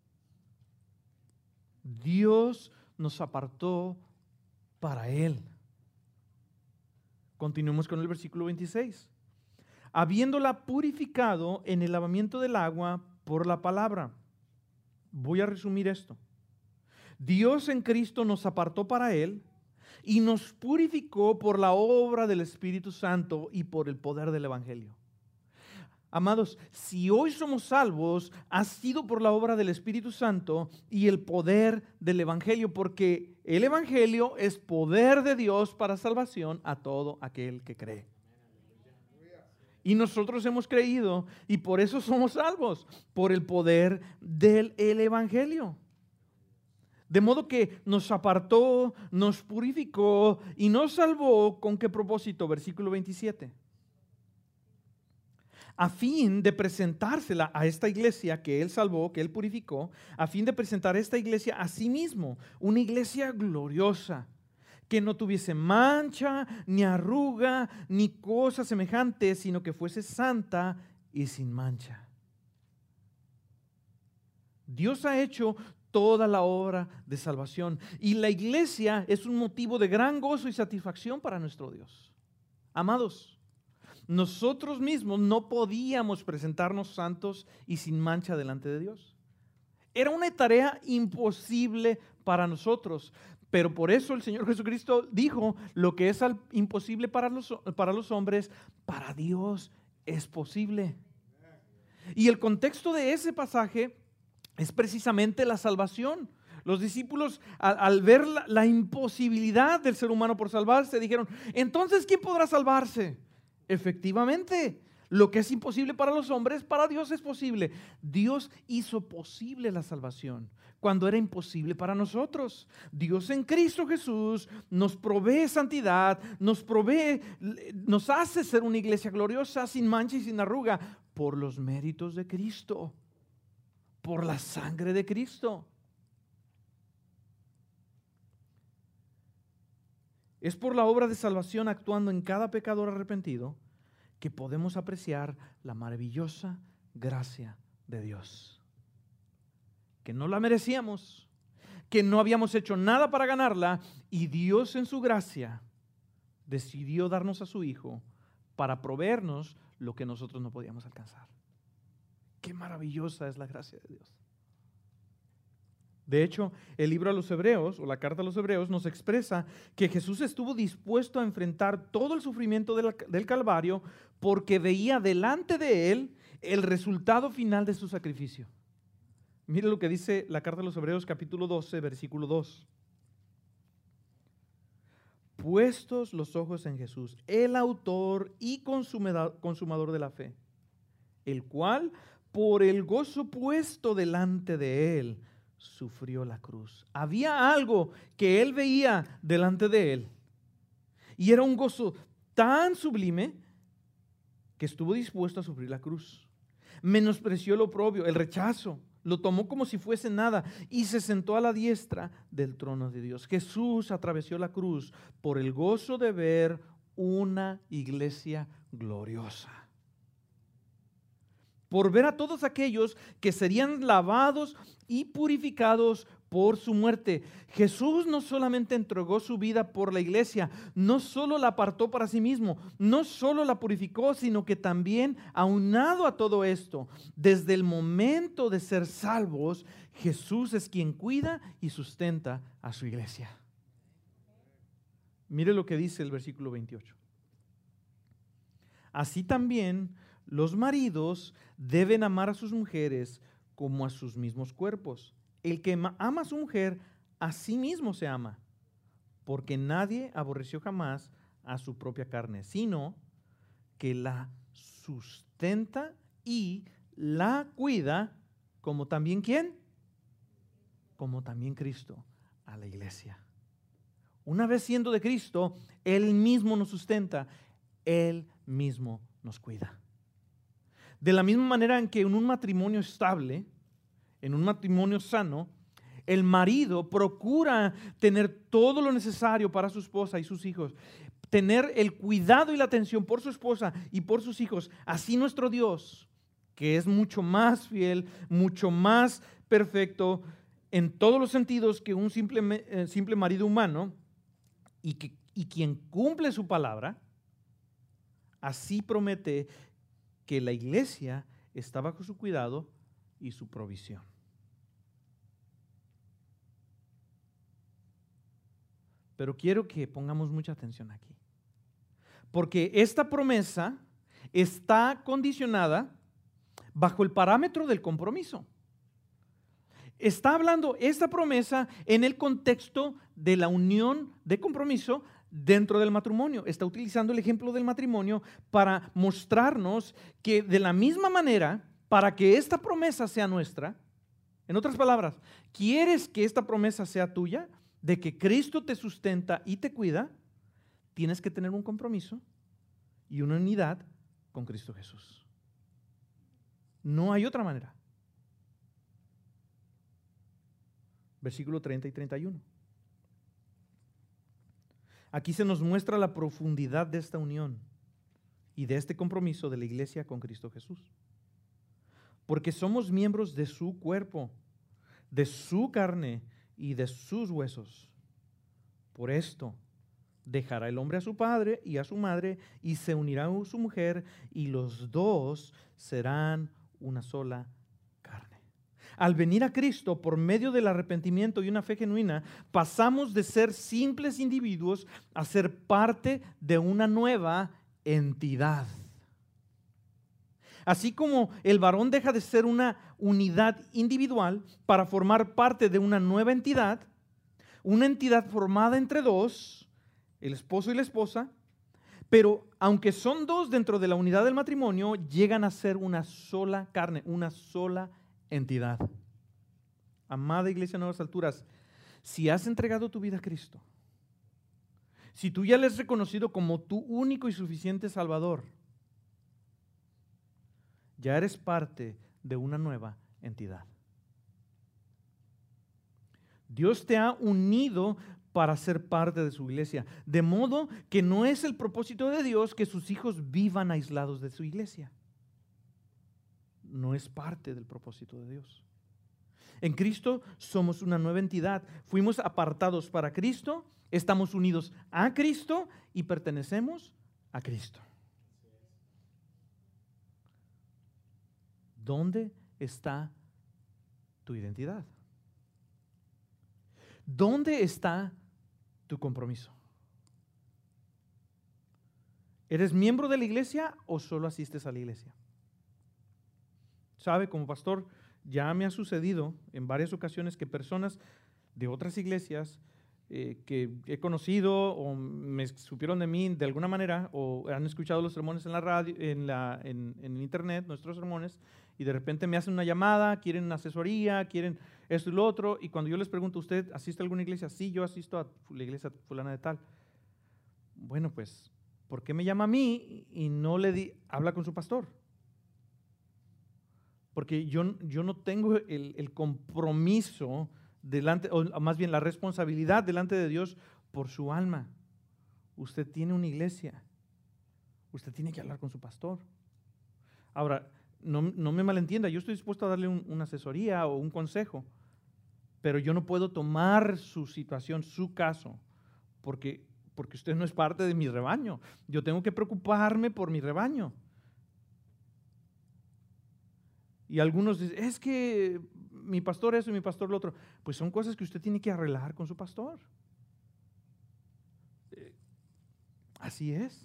Dios nos apartó para Él. Continuemos con el versículo 26. Habiéndola purificado en el lavamiento del agua por la palabra. Voy a resumir esto. Dios en Cristo nos apartó para Él y nos purificó por la obra del Espíritu Santo y por el poder del Evangelio. Amados, si hoy somos salvos, ha sido por la obra del Espíritu Santo y el poder del Evangelio, porque el Evangelio es poder de Dios para salvación a todo aquel que cree. Y nosotros hemos creído y por eso somos salvos, por el poder del Evangelio. De modo que nos apartó, nos purificó y nos salvó. ¿Con qué propósito? Versículo 27. A fin de presentársela a esta iglesia que Él salvó, que Él purificó, a fin de presentar a esta iglesia a sí mismo, una iglesia gloriosa, que no tuviese mancha, ni arruga, ni cosa semejante, sino que fuese santa y sin mancha. Dios ha hecho toda la obra de salvación y la iglesia es un motivo de gran gozo y satisfacción para nuestro Dios. Amados, nosotros mismos no podíamos presentarnos santos y sin mancha delante de Dios. Era una tarea imposible para nosotros. Pero por eso el Señor Jesucristo dijo, lo que es imposible para los hombres, para Dios es posible. Y el contexto de ese pasaje es precisamente la salvación. Los discípulos, al ver la imposibilidad del ser humano por salvarse, dijeron, entonces, ¿quién podrá salvarse? Efectivamente, lo que es imposible para los hombres, para Dios es posible. Dios hizo posible la salvación cuando era imposible para nosotros. Dios en Cristo Jesús nos provee santidad, nos hace ser una iglesia gloriosa, sin mancha y sin arruga, por los méritos de Cristo, por la sangre de Cristo. Es por la obra de salvación actuando en cada pecador arrepentido que podemos apreciar la maravillosa gracia de Dios. Que no la merecíamos, que no habíamos hecho nada para ganarla y Dios en su gracia decidió darnos a su Hijo para proveernos lo que nosotros no podíamos alcanzar. Qué maravillosa es la gracia de Dios. De hecho, el libro a los Hebreos, o la carta a los Hebreos, nos expresa que Jesús estuvo dispuesto a enfrentar todo el sufrimiento del Calvario porque veía delante de Él el resultado final de su sacrificio. Mire lo que dice la carta a los Hebreos, capítulo 12, versículo 2. Puestos los ojos en Jesús, el autor y consumador de la fe, el cual, por el gozo puesto delante de Él, sufrió la cruz. Había algo que Él veía delante de Él y era un gozo tan sublime que estuvo dispuesto a sufrir la cruz. Menospreció el oprobio, el rechazo, Lo tomó como si fuese nada y se sentó a la diestra del trono de Dios. Jesús atravesó la cruz por el gozo de ver una iglesia gloriosa. Por ver a todos aquellos que serían lavados y purificados por su muerte. Jesús no solamente entregó su vida por la iglesia, no solo la apartó para sí mismo, no solo la purificó, sino que también, aunado a todo esto, desde el momento de ser salvos, Jesús es quien cuida y sustenta a su iglesia. Mire lo que dice el versículo 28. Así también los maridos deben amar a sus mujeres como a sus mismos cuerpos. El que ama a su mujer, a sí mismo se ama, porque nadie aborreció jamás a su propia carne, sino que la sustenta y la cuida, como también ¿quién? Como también Cristo a la iglesia. Una vez siendo de Cristo, Él mismo nos sustenta, Él mismo nos cuida. De la misma manera en que en un matrimonio estable, en un matrimonio sano, el marido procura tener todo lo necesario para su esposa y sus hijos, tener el cuidado y la atención por su esposa y por sus hijos. Así nuestro Dios, que es mucho más fiel, mucho más perfecto en todos los sentidos que un simple marido humano y quien cumple su palabra, así promete que la iglesia está bajo su cuidado y su provisión. Pero quiero que pongamos mucha atención aquí, porque esta promesa está condicionada bajo el parámetro del compromiso. Está hablando esta promesa en el contexto de la unión de compromiso dentro del matrimonio. Está utilizando el ejemplo del matrimonio para mostrarnos que de la misma manera, para que esta promesa sea nuestra, en otras palabras, ¿quieres que esta promesa sea tuya? De que Cristo te sustenta y te cuida, tienes que tener un compromiso y una unidad con Cristo Jesús. No hay otra manera. Versículo 30 y 31. Aquí se nos muestra la profundidad de esta unión y de este compromiso de la iglesia con Cristo Jesús. Porque somos miembros de su cuerpo, de su carne y de sus huesos. Por esto dejará el hombre a su padre y a su madre y se unirá a su mujer y los dos serán una sola carne. Al venir a Cristo por medio del arrepentimiento y una fe genuina, pasamos de ser simples individuos a ser parte de una nueva entidad. Así como el varón deja de ser una unidad individual para formar parte de una nueva entidad, una entidad formada entre dos, el esposo y la esposa, pero aunque son dos dentro de la unidad del matrimonio, llegan a ser una sola carne, una sola entidad. Amada Iglesia Nuevas Alturas, si has entregado tu vida a Cristo, si tú ya le has reconocido como tu único y suficiente Salvador, ya eres parte de una nueva entidad. Dios te ha unido para ser parte de su iglesia, de modo que no es el propósito de Dios que sus hijos vivan aislados de su iglesia. No es parte del propósito de Dios. En Cristo somos una nueva entidad. Fuimos apartados para Cristo, estamos unidos a Cristo y pertenecemos a Cristo. ¿Dónde está tu identidad? ¿Dónde está tu compromiso? ¿Eres miembro de la iglesia o solo asistes a la iglesia? Sabe, como pastor, ya me ha sucedido en varias ocasiones que personas de otras iglesias que he conocido o me supieron de mí de alguna manera o han escuchado los sermones en la radio, en internet, nuestros sermones, y de repente me hacen una llamada, quieren una asesoría, quieren esto y lo otro, y cuando yo les pregunto, ¿usted asiste a alguna iglesia? Sí, yo asisto a la iglesia fulana de tal. Bueno, pues, ¿por qué me llama a mí y no habla con su pastor? Porque yo no tengo el compromiso delante, o más bien la responsabilidad delante de Dios por su alma. Usted tiene una iglesia. Usted tiene que hablar con su pastor. Ahora, no me malentienda, yo estoy dispuesto a darle una asesoría o un consejo, pero yo no puedo tomar su situación, su caso, porque usted no es parte de mi rebaño. Yo tengo que preocuparme por mi rebaño. Y algunos dicen, es que mi pastor eso y mi pastor lo otro. Pues son cosas que usted tiene que arreglar con su pastor. Así es.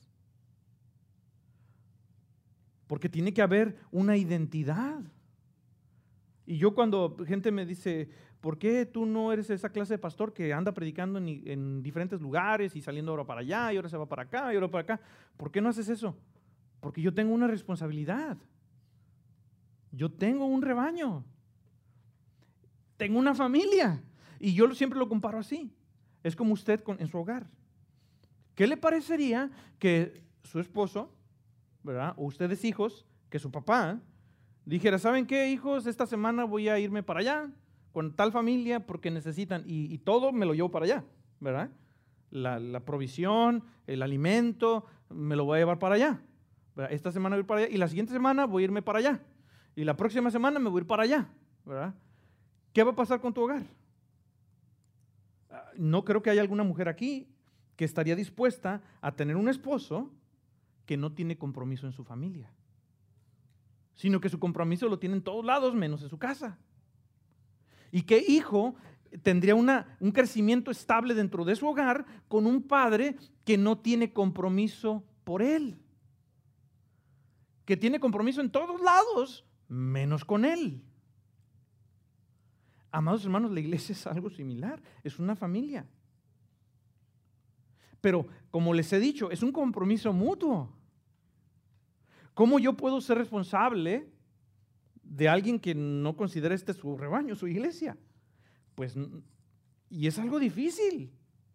Porque tiene que haber una identidad. Y yo cuando gente me dice, ¿por qué tú no eres esa clase de pastor que anda predicando en diferentes lugares y saliendo ahora para allá y ahora se va para acá y ahora para acá? ¿Por qué no haces eso? Porque yo tengo una responsabilidad. Yo tengo un rebaño. Tengo una familia. Y yo siempre lo comparo así. Es como usted en su hogar. ¿Qué le parecería que su esposo, ¿verdad? O ustedes hijos, que su papá dijera, ¿saben qué, hijos? Esta semana voy a irme para allá con tal familia porque necesitan, y todo me lo llevo para allá, ¿verdad? La provisión, el alimento, me lo voy a llevar para allá, ¿verdad? Esta semana voy a ir para allá y la siguiente semana voy a irme para allá y la próxima semana me voy a ir para allá, ¿verdad? ¿Qué va a pasar con tu hogar? No creo que haya alguna mujer aquí que estaría dispuesta a tener un esposo que no tiene compromiso en su familia, sino que su compromiso lo tiene en todos lados menos en su casa. ¿Y qué hijo tendría un crecimiento estable dentro de su hogar con un padre que no tiene compromiso por él? Que tiene compromiso en todos lados menos con él. Amados hermanos, la iglesia es algo similar, es una familia. Pero, como les he dicho, es un compromiso mutuo. ¿Cómo yo puedo ser responsable de alguien que no considera este su rebaño, su iglesia? Pues, y es algo difícil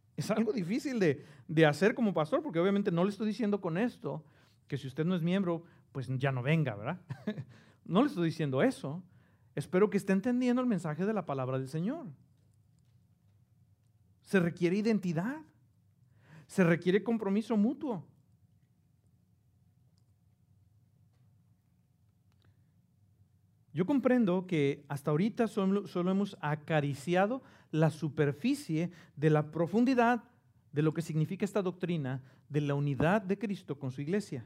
de hacer como pastor, porque obviamente no le estoy diciendo con esto que si usted no es miembro, pues ya no venga, ¿verdad? No le estoy diciendo eso. Espero que esté entendiendo el mensaje de la palabra del Señor. Se requiere identidad. Se requiere compromiso mutuo. Yo comprendo que hasta ahorita solo hemos acariciado la superficie de la profundidad de lo que significa esta doctrina de la unidad de Cristo con su iglesia.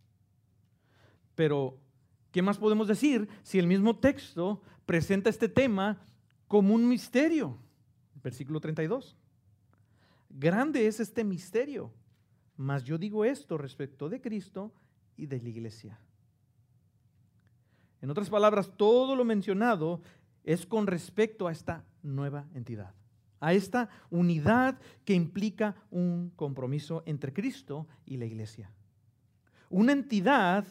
Pero, ¿qué más podemos decir si el mismo texto presenta este tema como un misterio? Versículo 32. Grande es este misterio, mas yo digo esto respecto de Cristo y de la iglesia. En otras palabras, todo lo mencionado es con respecto a esta nueva entidad, a esta unidad que implica un compromiso entre Cristo y la iglesia. Una entidad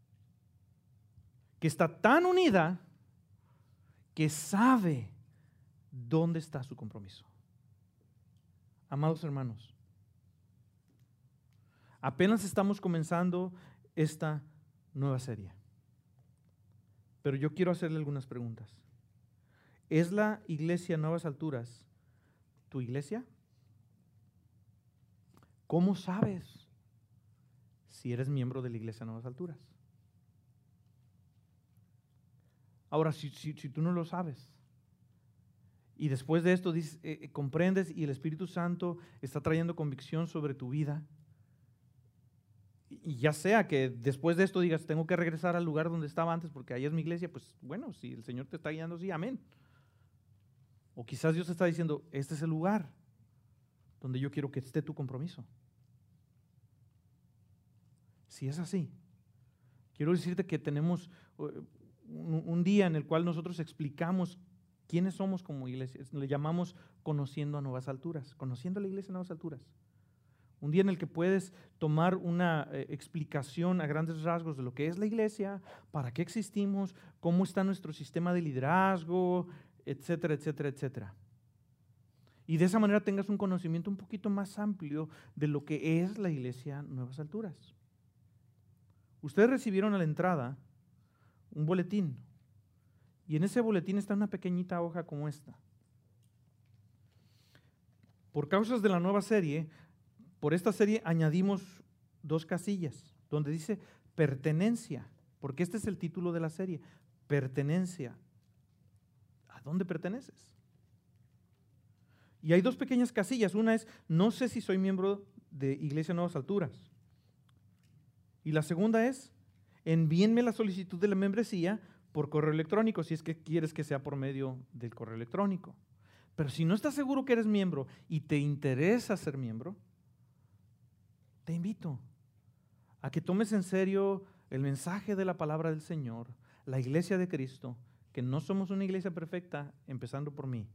que está tan unida que sabe dónde está su compromiso. Amados hermanos, apenas estamos comenzando esta nueva serie, pero yo quiero hacerle algunas preguntas. ¿Es la iglesia Nuevas Alturas tu iglesia? ¿Cómo sabes si eres miembro de la iglesia Nuevas Alturas? Ahora, si tú no lo sabes, y después de esto comprendes y el Espíritu Santo está trayendo convicción sobre tu vida, y ya sea que después de esto digas, tengo que regresar al lugar donde estaba antes porque ahí es mi iglesia, pues bueno, si el Señor te está guiando, sí, amén. O quizás Dios te está diciendo, este es el lugar donde yo quiero que esté tu compromiso. Si es así, quiero decirte que tenemos un día en el cual nosotros explicamos quiénes somos como iglesia. Le llamamos Conociendo a Nuevas Alturas, conociendo a la iglesia a Nuevas Alturas. Un día en el que puedes tomar una explicación a grandes rasgos de lo que es la iglesia, para qué existimos, cómo está nuestro sistema de liderazgo, etcétera, etcétera, etcétera. Y de esa manera tengas un conocimiento un poquito más amplio de lo que es la iglesia Nuevas Alturas. Ustedes recibieron a la entrada un boletín, Y en ese boletín está una pequeñita hoja como esta. Por causas de la nueva serie, por esta serie añadimos 2 casillas donde dice pertenencia, porque este es el título de la serie, pertenencia. ¿A dónde perteneces? Y hay 2 pequeñas casillas. Una es, no sé si soy miembro de Iglesia Nuevas Alturas. Y la segunda es, envíenme la solicitud de la membresía por correo electrónico, si es que quieres que sea por medio del correo electrónico. Pero si no estás seguro que eres miembro y te interesa ser miembro, te invito a que tomes en serio el mensaje de la palabra del Señor, la iglesia de Cristo, que no somos una iglesia perfecta, empezando por mí.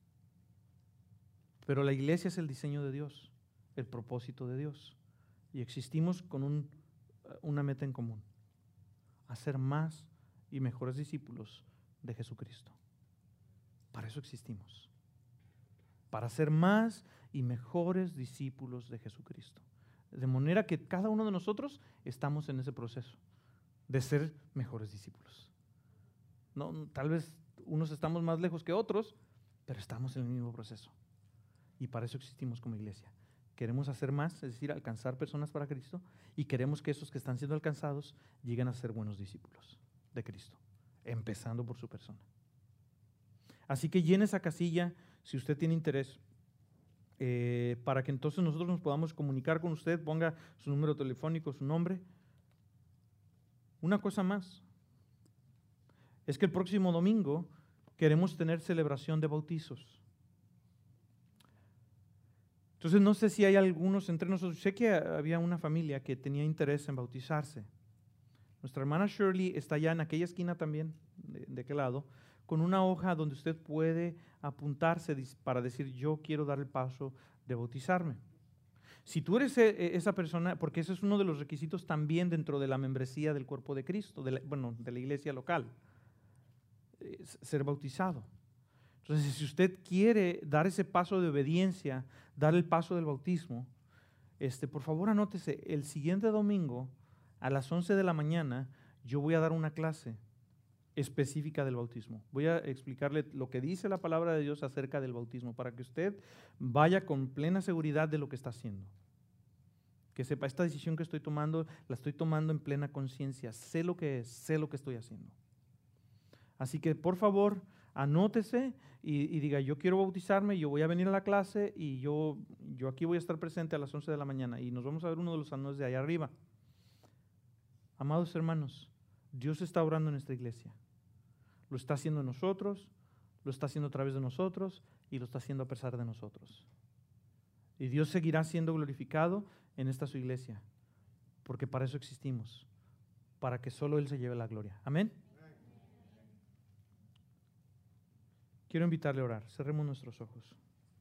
Pero la iglesia es el diseño de Dios, el propósito de Dios. Y existimos con una meta en común: hacer más y mejores discípulos de Jesucristo. Para eso existimos. Para ser más y mejores discípulos de Jesucristo. De manera que cada uno de nosotros estamos en ese proceso de ser mejores discípulos. No, tal vez unos estamos más lejos que otros, pero estamos en el mismo proceso. Y para eso existimos como iglesia. Queremos hacer más, es decir, alcanzar personas para Cristo, y queremos que esos que están siendo alcanzados lleguen a ser buenos discípulos de Cristo, empezando por su persona. Así que llene esa casilla si usted tiene interés, para que entonces nosotros nos podamos comunicar con usted. Ponga su número telefónico, su nombre. Una cosa más, es que el próximo domingo queremos tener celebración de bautizos. Entonces no sé si hay algunos entre nosotros. Sé que había una familia que tenía interés en bautizarse. Nuestra hermana Shirley está allá en aquella esquina también, de aquel lado, con una hoja donde usted puede apuntarse para decir: yo quiero dar el paso de bautizarme. Si tú eres esa persona, porque ese es uno de los requisitos también dentro de la membresía del cuerpo de Cristo, de la iglesia local, ser bautizado. Entonces, si usted quiere dar ese paso de obediencia, dar el paso del bautismo, por favor anótese, el siguiente domingo a las 11 de la mañana yo voy a dar una clase específica del bautismo. Voy a explicarle lo que dice la palabra de Dios acerca del bautismo, para que usted vaya con plena seguridad de lo que está haciendo. Que sepa, esta decisión que estoy tomando, la estoy tomando en plena conciencia. Sé lo que es, sé lo que estoy haciendo. Así que, por favor, anótese y diga: yo quiero bautizarme, yo voy a venir a la clase y yo aquí voy a estar presente a las 11 de la mañana y nos vamos a ver uno de los anuncios de allá arriba. Amados hermanos, Dios está obrando en nuestra iglesia. Lo está haciendo en nosotros, lo está haciendo a través de nosotros y lo está haciendo a pesar de nosotros. Y Dios seguirá siendo glorificado en esta su iglesia, porque para eso existimos, para que solo Él se lleve la gloria. Amén. Quiero invitarle a orar. Cerremos nuestros ojos.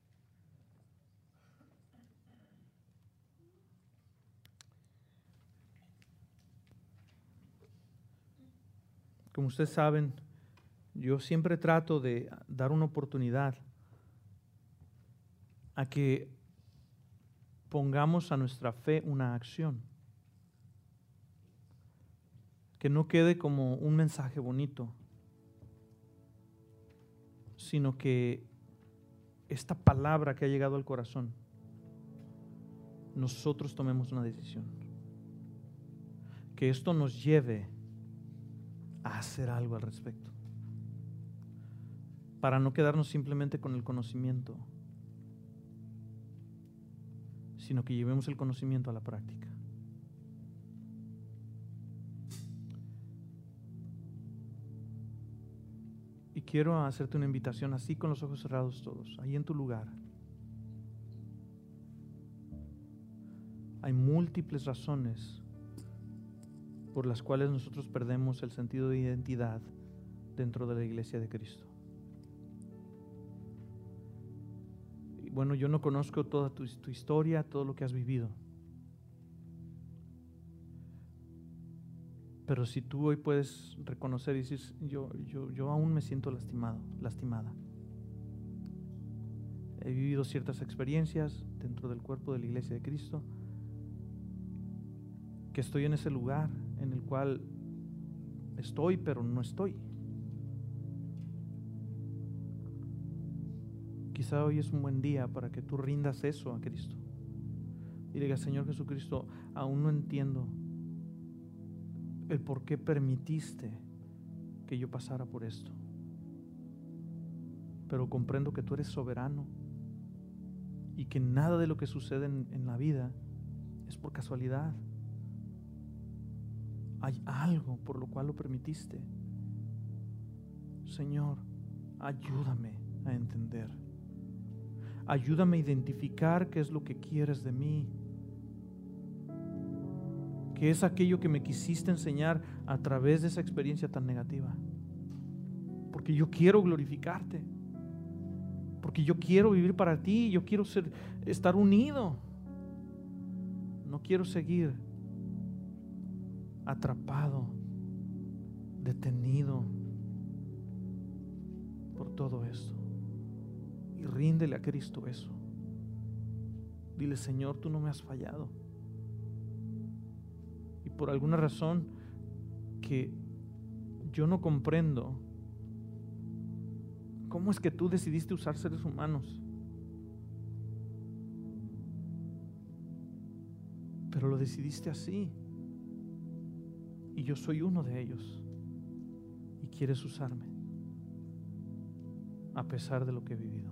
Como ustedes saben, yo siempre trato de dar una oportunidad a que pongamos a nuestra fe una acción. Que no quede como un mensaje bonito, sino que esta palabra que ha llegado al corazón, nosotros tomemos una decisión. Que esto nos lleve a hacer algo al respecto, para no quedarnos simplemente con el conocimiento, sino que llevemos el conocimiento a la práctica. Y quiero hacerte una invitación, así con los ojos cerrados todos, ahí en tu lugar. Hay múltiples razones por las cuales nosotros perdemos el sentido de identidad dentro de la iglesia de Cristo. Y bueno, yo no conozco toda tu historia, todo lo que has vivido. Pero si tú hoy puedes reconocer y decir: yo aún me siento lastimada. He vivido ciertas experiencias dentro del cuerpo de la iglesia de Cristo, que estoy en ese lugar en el cual estoy, pero no estoy. Quizá hoy es un buen día para que tú rindas eso a Cristo. Y le digas: Señor Jesucristo, aún no entiendo el por qué permitiste que yo pasara por esto, pero comprendo que tú eres soberano y que nada de lo que sucede en la vida es por casualidad. Hay algo por lo cual lo permitiste. Señor, ayúdame a entender. Ayúdame a identificar qué es lo que quieres de mí. ¿Qué es aquello que me quisiste enseñar a través de esa experiencia tan negativa? Porque yo quiero glorificarte. Porque yo quiero vivir para ti. Yo quiero estar unido. No quiero seguir atrapado, detenido por todo esto. Y ríndele a Cristo eso. Dile: Señor, tú no me has fallado. Y por alguna razón que yo no comprendo, ¿cómo es que tú decidiste usar seres humanos? Pero lo decidiste así. Y yo soy uno de ellos. Y quieres usarme a pesar de lo que he vivido.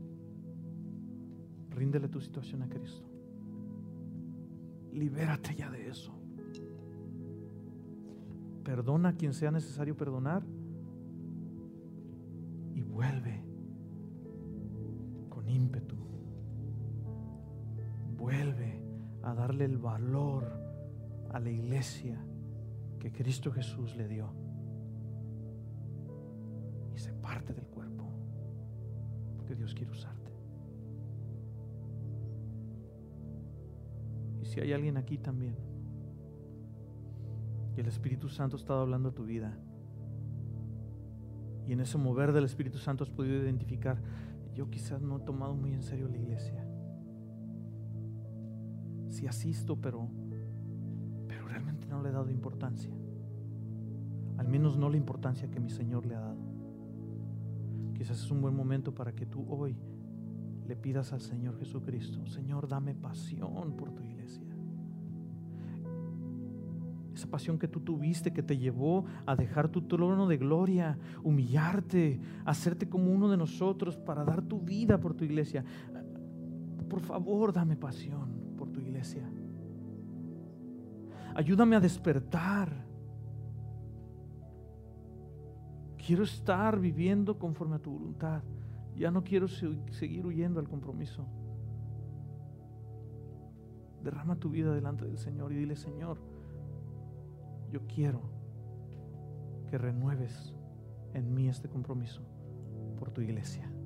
Ríndele tu situación a Cristo. Libérate ya de eso. Perdona a quien sea necesario perdonar y vuelve con ímpetu. Vuelve a darle el valor a la iglesia que Cristo Jesús le dio. Y sé parte del cuerpo, porque Dios quiere usarte. Y si hay alguien aquí también y el Espíritu Santo ha estado hablando a tu vida, y en ese mover del Espíritu Santo has podido identificar: yo quizás no he tomado muy en serio la iglesia. Sí asisto, pero realmente no le he dado importancia. Al menos no la importancia que mi Señor le ha dado. Quizás es un buen momento para que tú hoy le pidas al Señor Jesucristo: Señor, dame pasión por tu iglesia. Esa pasión que tú tuviste, que te llevó a dejar tu trono de gloria, humillarte, hacerte como uno de nosotros para dar tu vida por tu iglesia. Por favor, dame pasión por tu iglesia. Ayúdame a despertar. Quiero estar viviendo conforme a tu voluntad. Ya no quiero seguir huyendo al compromiso. Derrama tu vida delante del Señor y dile: Señor, yo quiero que renueves en mí este compromiso por tu iglesia.